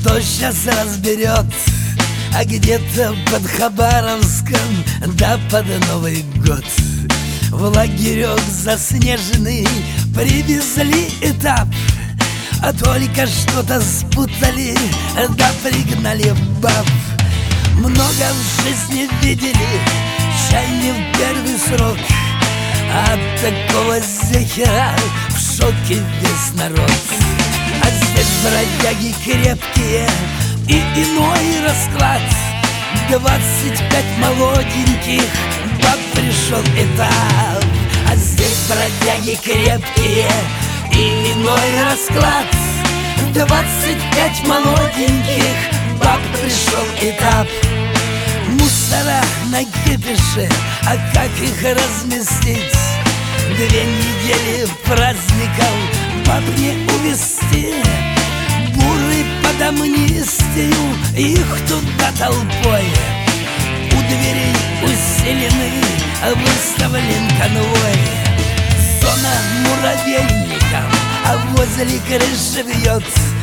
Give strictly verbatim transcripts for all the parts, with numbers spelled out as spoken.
Кто сейчас разберет, а где-то под Хабаровском, да под Новый год в лагерек заснеженный привезли этап, а только что-то спутали, да пригнали баб. Много в жизни видели, чай не в первый срок, от такого зехера в шоке весь народ. А здесь бродяги крепкие и иной расклад. Двадцать пять молоденьких баб пришел этап. А здесь бродяги крепкие и иной расклад. Двадцать пять молоденьких баб пришел этап. Мусора на кипише, а как их разместить? Две недели праздников баб не увести. Буры под амнистию, их туда толпой. У дверей усилены, выставлен конвой. Зона муравейников, а возле крыши вьет.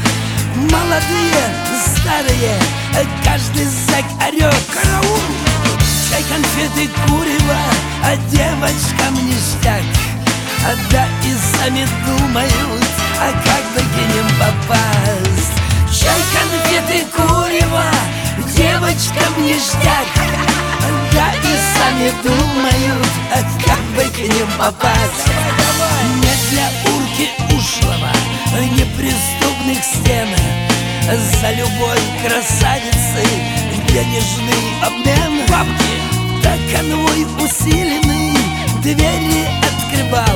Молодые, старые, каждый зэк орёт: караул! Чай, конфеты, курево, а девочкам ништяк. А да и сами думают, а как бы к ним попасть. Чай, конфеты, курево, девочкам ништяк. Да и сами думают, а как бы к ним попасть. Не для урки ушлого, неприступных стен. За любой красавицей денежный обмен. Бабки, да конвой усиленный двери открывал.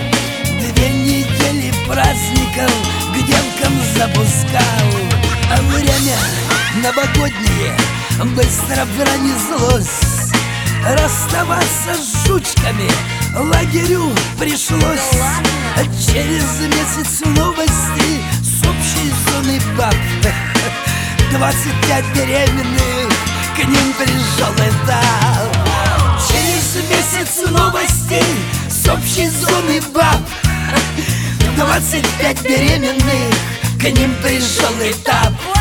Две недели праздников к девкам запускал. А время новогоднее быстро пронеслось. Расставаться с жучками лагерю пришлось. Через месяц новости с общей зоны баб. Двадцать пять беременных, к ним пришел этап. Через месяц новостей с общей зоны баб. Двадцать пять беременных, к ним пришел этап.